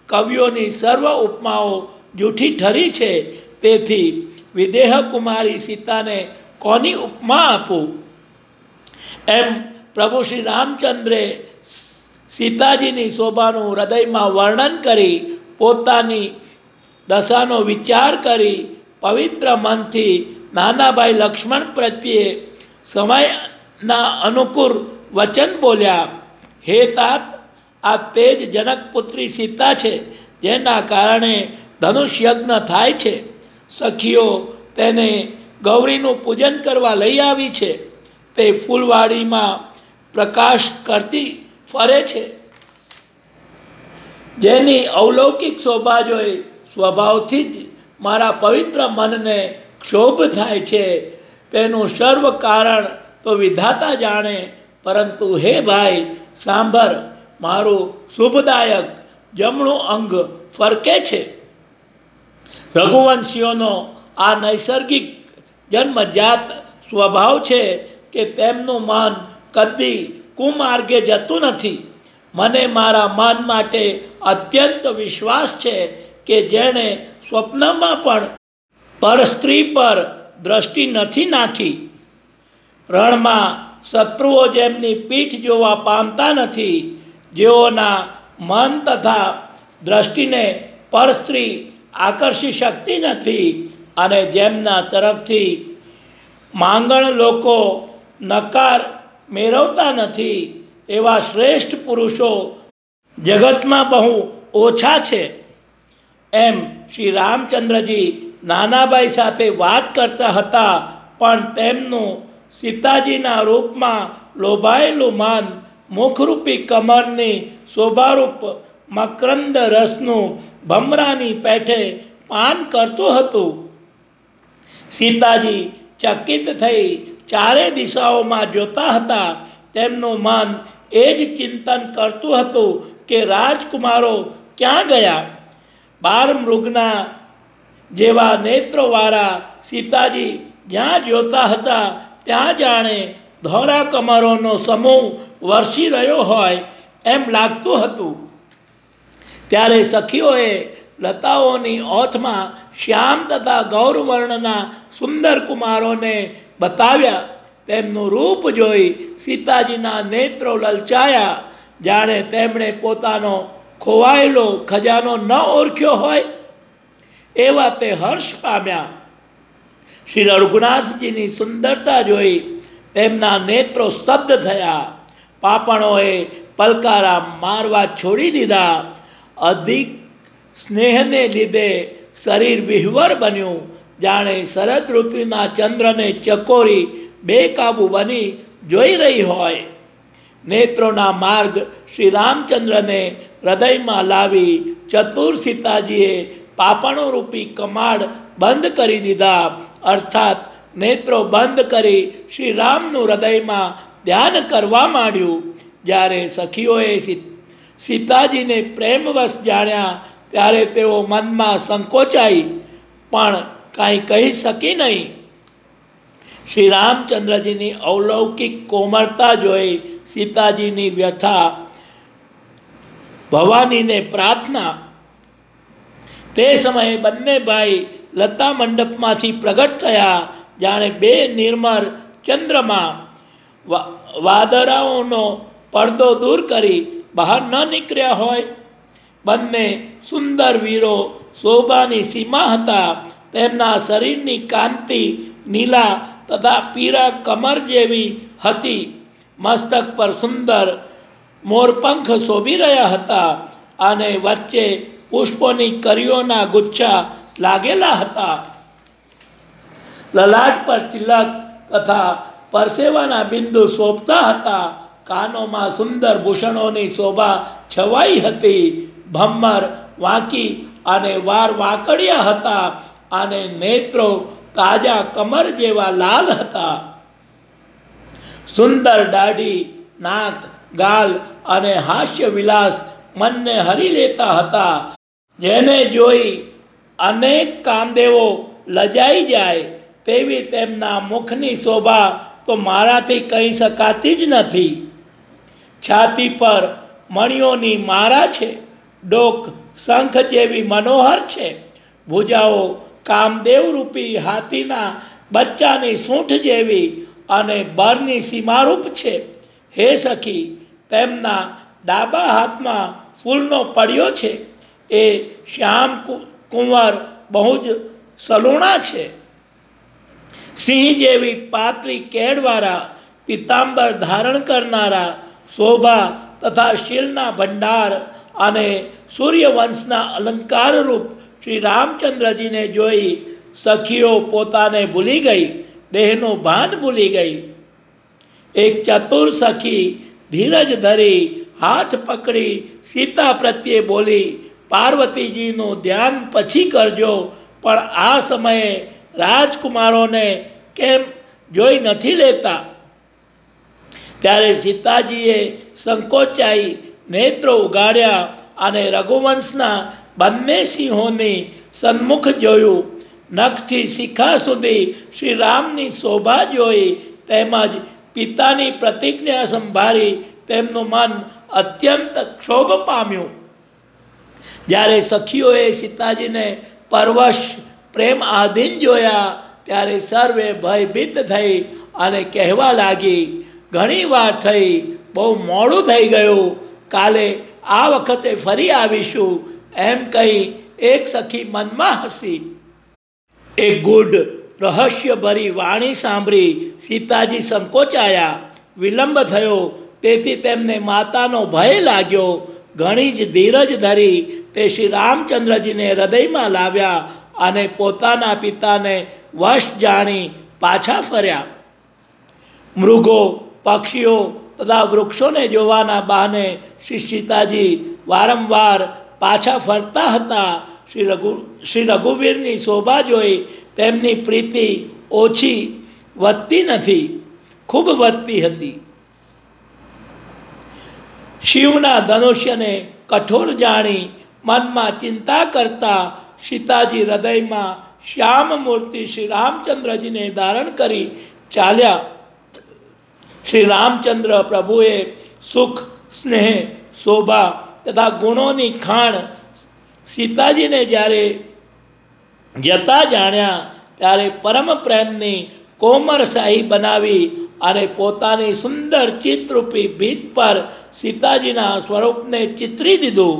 કવિઓની સર્વ ઉપમાઓ જૂઠી ઠરી છે. તેથી વિદેહ કુમારી સીતાને કોની ઉપમા આપું? એમ પ્રભુ શ્રી રામચંદ્રે સીતાજીની શોભાનું હૃદયમાં વર્ણન કરી પોતાની દશાનો વિચાર કરી પવિત્ર મનથી નાના ભાઈ લક્ષ્મણ પ્રત્યે સમયના અનુકૂળ વચન બોલ્યા. હે તાત, આ તેજ જનકપુત્રી સીતા છે, જેના કારણે ધનુષ યજ્ઞ થાય છે. સખીઓ તેને ગૌરીનું પૂજન કરવા લઈ આવી છે. તે ફૂલવાડીમાં પ્રકાશ કરતી ફરે છે. જેની અવલૌકિક શોભા જોઈ સ્વભાવથી જ મારા પવિત્ર મનને ક્ષોભ થાય છે. તેનું સર્વ કારણ તો વિધાતા જાણે. પરંતુ હે ભાઈ સાંભળ, મારું શુભદાયક જમણું અંગ ફરકે છે. રઘુવંશીઓનો આ નૈસર્ગિક જન્મજાત સ્વભાવ છે કે તેમનું મન કદી કુમાર્ગે જતું નથી. મને મારા મન માટે અત્યંત વિશ્વાસ છે કે જેણે સ્વપ્નમાં પણ પર સ્ત્રી પર દ્રષ્ટિ નથી નાખી. રણમાં શત્રુઓ જેમની પીઠ જોવા પામતા નથી, જેઓના મન તથા દ્રષ્ટિને પર સ્ત્રી આકર્ષી શકતી નથી, અને જેમના તરફથી માંગણ લોકો નકાર મેળવતા નથી, એવા શ્રેષ્ઠ પુરુષો જગતમાં બહુ ઓછા છે. એમ શ્રી રામચંદ્રજી નાનાભાઈ સાથે વાત કરતા હતા, પણ તેમનું સીતાજીના રૂપમાં લોભાયેલું મન મુખરૂપી કમરની શોભારૂપ મકરંદ રસનું ભમરાની પેઠે પાન કરતું હતું. સીતાજી ચકિત થઈ ચારે દિશાઓમાં જોતા હતા. તેમનું મન એ જ ચિંતન કરતું હતું કે રાજકુમારો ક્યાં ગયા. બાર મૃગના જેવા નેત્રોવાળા સીતાજી જ્યાં જોતા હતા ત્યાં જાણે ધોળા કમરોનો સમૂહ વરસી રહ્યો હોય એમ લાગતું હતું. ત્યારે સખીઓએ લતાઓની ઓથમાં શ્યામ તથા ગૌરવર્ણના સુંદર કુમારોને બતાવ્યા. તેમનું રૂપ જોઈ સીતાજીના નેત્રો લલચાયા, જાણે તેમણે પોતાનો ખોવાયેલો ખજાનો ન ઓળખ્યો હોય એવા તે હર્ષ પામ્યા. શ્રી રઘુનાથજીની સુંદરતા જોઈ તેમના નેત્રો સ્તબ્ધ થયા. પાપણોએ પલકારા મારવા છોડી દીધા. અધિક સ્નેહને લીધે શરીર વિહ્વર બન્યું, જાણે શરદ ઋતુના ચંદ્રને ચકોરી બેકાબુ બની જોઈ રહી હોય. નેત્રોના માર્ગ શ્રી રામચંદ્રને હૃદયમાં લાવી ચતુર સીતાજીએ પાપણો રૂપી કમાડ બંધ કરી દીધા. અર્થાત નેત્રો બંધ કરી શ્રી રામનું હૃદયમાં ધ્યાન કરવા માંડ્યું. જ્યારે સખીઓએ સીતાજીને પ્રેમવશ જાણ્યા ત્યારે તેઓ મનમાં સંકોચાઈ પણ કાંઈ કહી શકી નહીં. શ્રી રામચંદ્રજીની અવલૌકિક કોમળતા જોઈ સીતાજીની વ્યથા ભવાનીને પ્રાર્થના. તે સમયે બંને ભાઈ લતા મંડપમાંથી પ્રગટ થયા, જાણે બે નિર્મળ ચંદ્રમા. વાદળાઓનો પડદો દૂર કરી બહાર ન નીકળ્યા હોય. બંને સુંદર વીરો શોભાની સીમા હતા. તેમના શરીરની કાંતિ નીલા તથા પીળા કમર જેવી હતી. મસ્તક પર સુંદર મોરપંખ શોભી રહ્યા હતા અને વચ્ચે પુષ્પોની કરીઓના ગુચ્છા લાગેલા હતા. લલાટ પર તિલક તથા પરસેવાના બિંદુ શોભતા હતા. કાનોમાં સુંદર ભૂષણોની શોભા છવાઈ હતી. ભમ્મર વાંકી અને વાર વાંકડિયા હતા અને નેત્રો તાજા કમર જેવા લાલ હતા. સુંદર દાઢી, નાક, ગાલ અને હાસ્ય વિલાસ મનને હરી લેતા હતા, જેને જોઈ અનેક કામદેવો લજાઈ જાય તેવી તેમના મુખની શોભા તો મારાથી કહી શકાતી જ નથી. છાતી પર મણિયોની માળા છે. ડોક શંખ જેવી મનોહર છે. ભુજાઓ કામદેવ રૂપી હાથીના બચ્ચાની સૂંઠ જેવી અને બરની સીમારૂપ છે. હે સખી, તેમના ડાબા હાથમાં ફૂલનો પડ્યો છે. એ શ્યામ કુંવર બહુ જ સલુણા છે. સિંહ જેવી પાતળી કેડવાળા પિતાંબર ધારણ કરનારા શોભા તથા શીલના ભંડાર અને સૂર્યવંશના અલંકાર રૂપ શ્રી રામચંદ્રજીને જોઈ સખીઓ પોતાને ભૂલી ગઈ, દેહનું ભાન ભૂલી ગઈ. એક ચતુર સખી ધીરજ ધરી હાથ પકડી સીતા પ્રત્યે બોલી, પાર્વતીજીનું ધ્યાન પછી કરજો, પણ આ સમયે રાજકુમારોને કેમ જોઈ નથી લેતા? ત્યારે સીતાજીએ સંકોચાઈ નેત્રો ઉગાડ્યા અને રઘુવંશના બંને સિંહોની સન્મુખ જોયું. નખથી શિખા સુધી શ્રી રામની શોભા જોઈ, તેમજ પિતાની પ્રતિજ્ઞા સંભાળી તેમનું મન અત્યંત ક્ષોભ પામ્યું. જ્યારે સખીઓએ સીતાજીને પરવશ પ્રેમ આધીન જોયા, ત્યારે સર્વે ભયભીત થઈ અને કહેવા લાગી, ઘણી વાર થઈ, બહુ મોડું થઈ ગયું, કાલે આ વખતે ફરી આવીશું. એમ કહી એક સખી મનમાં હસી. એક ગૂઢ રહસ્યભરી વાણી સાંભળી સીતાજી સંકોચાયા. વિલંબ થયો, તેથી તેમને માતાનો ભય લાગ્યો. ઘણી જ ધીરજ ધરી તે શ્રી રામચંદ્રજીને હૃદયમાં લાવ્યા અને પોતાના પિતાને વશ જાણી પાછા ફર્યા. મૃગો, પક્ષીઓ તથા વૃક્ષોને જોવાના બહાને શ્રી સીતાજી વારંવાર પાછા ફરતા હતા. શ્રી રઘુ શ્રી રઘુવીરની શોભા જોઈ તેમની પ્રીતિ ઓછી વધતી નથી, ખૂબ વધતી હતી. શિવના ધનુષ્યને કઠોર જાણી મનમાં ચિંતા કરતા સીતાજી હૃદયમાં શ્યામ મૂર્તિ શ્રી રામચંદ્રજીને ધારણ કરી ચાલ્યા. શ્રી રામચંદ્ર પ્રભુએ સુખ, સ્નેહ, શોભા તથા ગુણોની ખાણ સીતાજીને જ્યારે જતા જાણ્યા, ત્યારે પરમ પ્રેમની કોમરશાહી બનાવી અને પોતાની સુંદર ચિત્રરૂપી ભીત પર સીતાજીના સ્વરૂપને ચિતરી દીધું.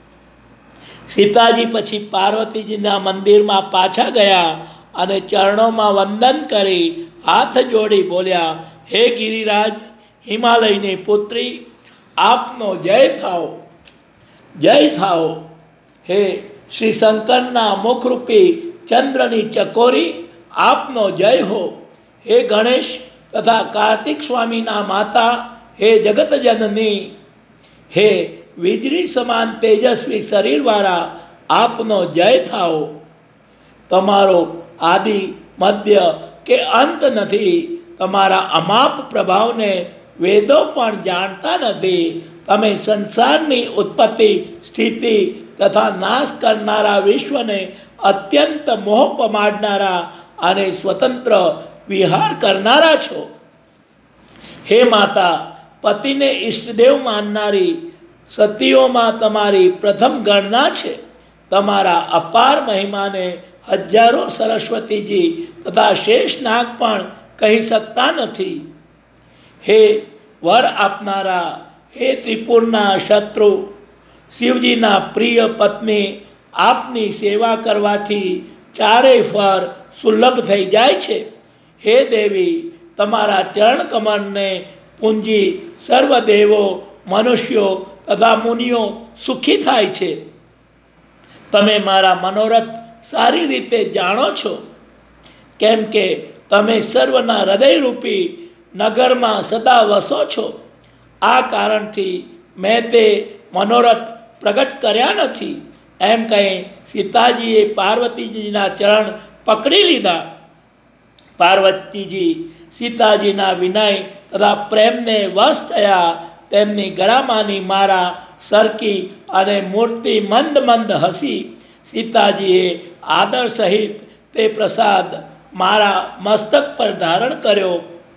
સીતાજી પછી પાર્વતીજીના મંદિરમાં પાછા ગયા અને ચરણોમાં વંદન કરી હાથ જોડી બોલ્યા, હે ગિરિરાજ, હિમાલયની પુત્રી, આપનો જય થાઓ, જય થાઓ. હે શ્રી શંકરના મુખરૂપી ચંદ્રની ચકોરી, આપનો જય હો. હે ગણેશ તથા કાર્તિક સ્વામીના માતા, હે જગત જનની, હે વીજળી સમાન તેજસ્વી શરીરવાળા, આપનો જય થાઓ. તમારો આદિ, મધ્ય કે અંત નથી. તમારા અમાપ પ્રભાવને વેદો પણ જાણતા નથી. તમે સંસારની ઉત્પત્તિ, સ્થિતિ તથા નાશ કરનારા વિશ્વને અત્યંત મોહ પમાડનારા અને સ્વતંત્ર વિહાર કરનારા છો. હે માતા, પતિને ઈષ્ટદેવ માનનારી સતીઓમાં તમારી પ્રથમ ગણના છે. તમારા અપાર મહિમાને હજારો સરસ્વતીજી તથા શેષ નાગ પણ કહી શકતા નથી. હે વર આપનારા, હે ત્રિપુરના શત્રુ, શિવજીના પ્રિય પત્ની, આપની સેવા કરવાથી ચારેય ફર સુલભ થઈ જાય છે. હે દેવી, તમારા ચરણ કમળને પૂંજી સર્વદેવો, મનુષ્યો તથા મુનિઓ સુખી થાય છે. તમે મારા મનોરથ સારી રીતે જાણો છો, કેમ કે તમે સર્વના હૃદયરૂપી નગરમાં સદા વસો છો. આ કારણથી મેં તે મનોરથ પ્રગટ કર્યા નથી. એમ કહી સીતાજીએ પાર્વતીજીના ચરણ પકડી લીધા. પાર્વતીજી સીતાજીના વિનય તથા પ્રેમને વશ થયા. તેમની ગળામાંની મારા સરકી અને મૂર્તિ મંદ મંદ હસી. સીતાજીએ આદર સહિત તે પ્રસાદ મારા મસ્તક પર ધારણ કર્યો.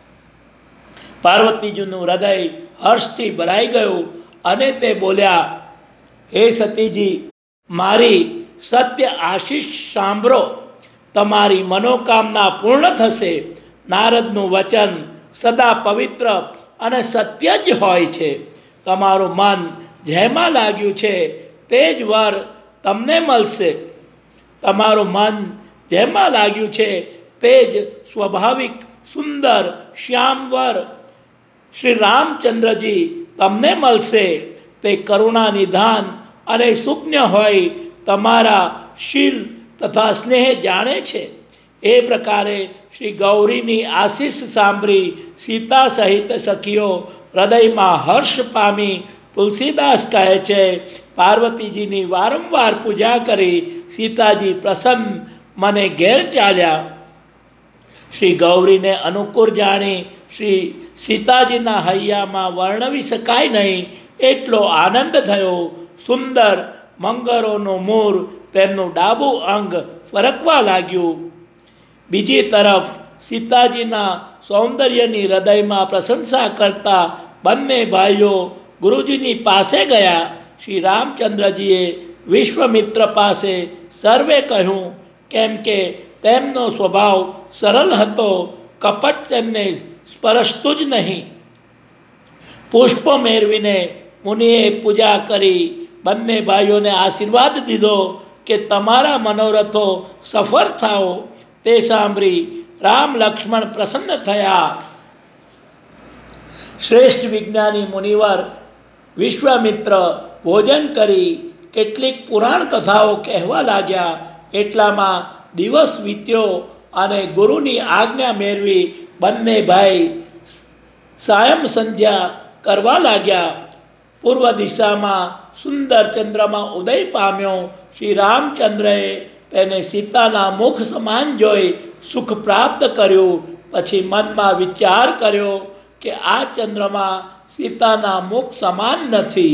પાર્વતીજીનું હૃદય હર્ષથી ભરાઈ ગયું અને તે બોલ્યા, હે સતીજી, મારી સત્ય આશીષ સાંભળો, તમારી મનોકામના પૂર્ણ થશે. નારદનું વચન સદા પવિત્ર અને સત્ય જ હોય છે. તમારું મન જેમાં લાગ્યું છે તે જ વર તમને મળશે. તમારું મન જેમાં લાગ્યું છે તે જ સ્વાભાવિક સુંદર શ્યામવર શ્રી રામચંદ્રજી તમને મળશે. તે કરુણા નિધાન અને સૂક્ષ્મ હોય તમારા શીલ તથા સ્નેહ જાણે છે. એ પ્રકારે શ્રી ગૌરીની આશીષ સાંભળી સીતા સહિત સખીઓ હૃદયમાં હર્ષ પામી. તુલસીદાસ કહે છે, પાર્વતીજીની વારંવાર પૂજા કરી સીતાજી પ્રસન્ન મને ઘેર ચાલ્યા. શ્રી ગૌરીને અનુકૂળ જાણી શ્રી સીતાજીના હૈયામાં વર્ણવી શકાય નહીં એટલો આનંદ થયો. સુંદર મંગરોનું મૂર તેમનું ડાબું અંગ ફરકવા લાગ્યું. બીજી તરફ સીતાજીના સૌંદર્યની હૃદયમાં પ્રશંસા કરતા બંને ભાઈઓ ગુરુજીની પાસે ગયા. શ્રી રામચંદ્રજીએ વિશ્વમિત્ર પાસે સર્વે કહ્યું, કેમ કે તેમનો સ્વભાવ સરળ હતો, કપટ તેમને સ્પર્શતું જ નહીં. પુષ્પ મેળવીને મુનિએ પૂજા કરી બંને ભાઈઓને આશીર્વાદ દીધો કે તમારા મનોરથો સફળ થાઓ. તે સાંભળી રામ લક્ષ્મણ પ્રસન્ન થયા. શ્રેષ્ઠ વિજ્ઞાની મુનિવર વિશ્વામિત્ર ભોજન કરી કેટલીક પુરાણ કથાઓ કહેવા લાગ્યા. એટલામાં દિવસ વીત્યો અને ગુરુની આજ્ઞા મેળવી બંને ભાઈ સાયમ સંધ્યા કરવા લાગ્યા. પૂર્વ દિશામાં સુંદર ચંદ્રમાં ઉદય પામ્યો. શ્રી રામચંદ્રએ તેને સીતાના મુખ સમાન જોઈ સુખ પ્રાપ્ત કર્યું. પછી મનમાં વિચાર કર્યો કે આ ચંદ્રમાં સીતાના મુખ સમાન નથી,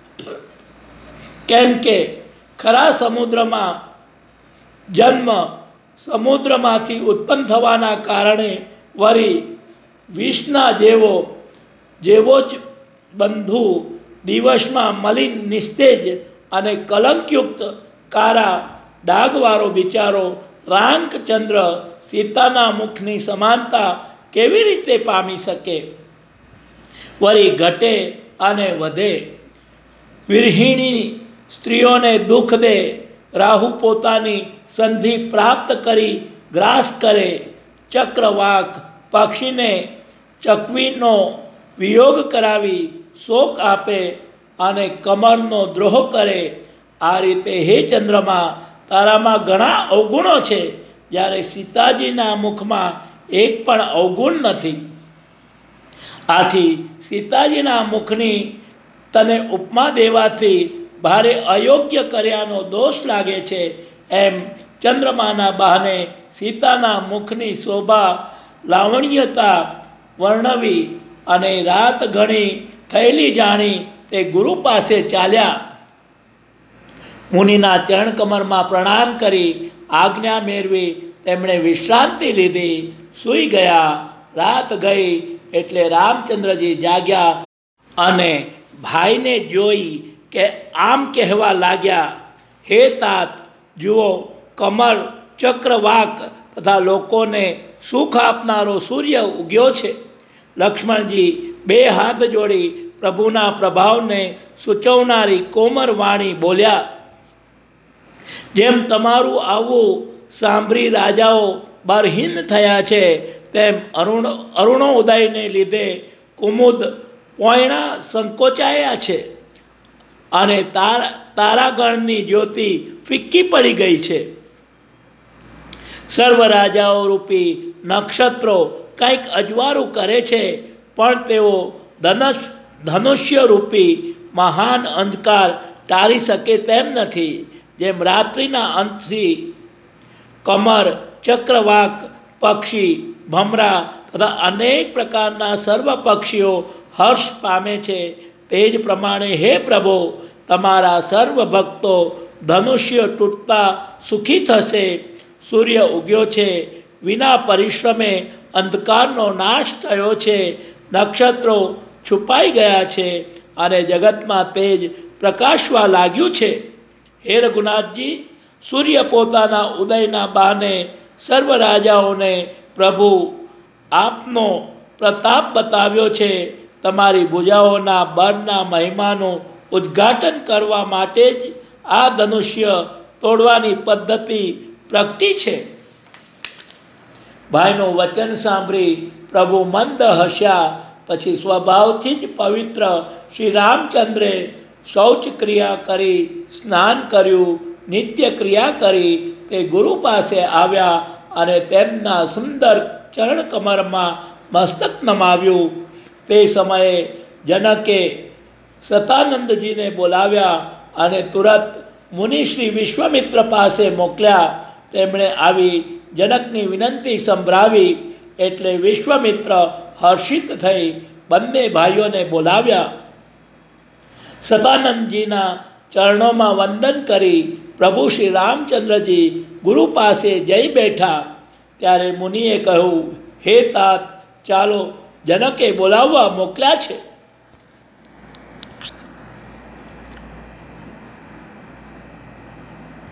કેમ કે ખરા સમુદ્રમાં જન્મ સમુદ્રમાંથી ઉત્પન્ન થવાના કારણે વળી વિષના જેવો જેવો જ બંધુ દિવસમાં મલિન નિસ્તેજ અને કલંકયુક્ત કારા ડાઘવાળો બિચારો રામચંદ્ર સીતાના મુખની સમાનતા કેવી રીતે પામી શકે? વળી ઘટે અને વધે. વિરહિણી સ્ત્રીઓને દુઃખ દે. રાહુ પોતાની સંધિ પ્રાપ્ત કરી ગ્રાસ કરે. ચક્રવાક પક્ષીને ચકવીનો વિયોગ કરાવી શોક આપે અને કમરનો દ્રોહ કરે. આ રીતે હે ચંદ્રમા, તારામાં ઘણા અવગુણો છે, જ્યારે સીતાજીના મુખમાં એક પણ અવગુણ નથી. આથી સીતાજીના મુખની તને ઉપમા દેવાથી ભારે અયોગ્ય કર્યાનો દોષ લાગે છે. એમ ચંદ્રમાના બહાને સીતાના મુખની શોભા લાવણ્યતા વર્ણવી અને રાત ઘણી થયેલી જાણી તે ગુરુ પાસે ચાલ્યા. મુનિના ચરણ કમરમાં પ્રણામ કરી આજ્ઞા મેળવી તેમણે વિશ્રાંતિ લીધી, સૂઈ ગયા. રાત ગઈ એટલે રામચંદ્રજી જાગ્યા અને ભાઈને જોઈ કે આમ કહેવા લાગ્યા, હે તાત, જુઓ કમર ચક્રવાક તથા લોકોને સુખ આપનારો સૂર્ય ઉગ્યો છે. લક્ષ્મણજી બે હાથ જોડી પ્રભુના પ્રભાવને સૂચવનારી કોમર વાણી બોલ્યા. જેમ તમારું આવું સાંભળી રાજાઓ બરહીન થયા છે, તેમ અરુણ અરુણોદયને લીધે કુમુદ પોયણા સંકોચાયા છે અને તારા તારાગણની જ્યોતિ ફિક્કી પડી ગઈ છે. સર્વ રાજાઓ રૂપી નક્ષત્રો કંઈક અજવાળું કરે છે, પણ તેઓ ધનુષ ધનુષ્ય રૂપી મહાન અંધકાર ટાળી શકે તેમ નથી. જેમ રાત્રિના અંતથી કમર, ચક્રવાક, પક્ષી, ભમરા તથા અનેક પ્રકારના સર્વ પક્ષીઓ હર્ષ પામે છે, તે જ પ્રમાણે હે પ્રભુ, તમારા સર્વ ભક્તો ધનુષ્ય તૂટતા સુખી થશે. સૂર્ય ઉગ્યો છે, વિના પરિશ્રમે અંધકારનો નાશ થયો છે, નક્ષત્રો છુપાઈ ગયા છે અને જગતમાં તેજ પ્રકાશવા લાગ્યું છે. હે રઘુનાથજી, સૂર્ય પોતાના ઉદયના બહાને સર્વ રાજાઓને પ્રભુ આપનો પ્રતાપ બતાવ્યો છે. તમારી ભુજાઓના બળના મહિમાનું ઉદ્ઘાટન કરવા માટે જ આ ધનુષ્ય તોડવાની પદ્ધતિ પ્રગટી છે. ભાઈનું વચન સાંભળી પ્રભુ મંદ હસ્યા. પછી સ્વભાવથી જ પવિત્ર શ્રી રામચંદ્રે શૌચ ક્રિયા કરી, સ્નાન કર્યું, નિત્ય ક્રિયા કરી તે ગુરુ પાસે આવ્યા અને તેમના સુંદર ચરણ કમરમાં મસ્તક નમાવ્યું. તે સમયે જનકે સતાનંદજીને બોલાવ્યા અને તુરંત મુનિ શ્રી વિશ્વામિત્ર પાસે મોકલ્યા. તેમણે આવી જનકની વિનંતી સંભળાવી એટલે વિશ્વામિત્ર હર્ષિત થઈ બંને ભાઈઓને બોલાવ્યા. સતાનંદજીના ચરણોમાં વંદન કરી પ્રભુ શ્રી રામચંદ્રજી ગુરુ પાસે જઈ બેઠા. ત્યારે મુનિએ કહ્યું, હે તાત, ચાલો, જનકે બોલાવવા મોકલ્યા છે.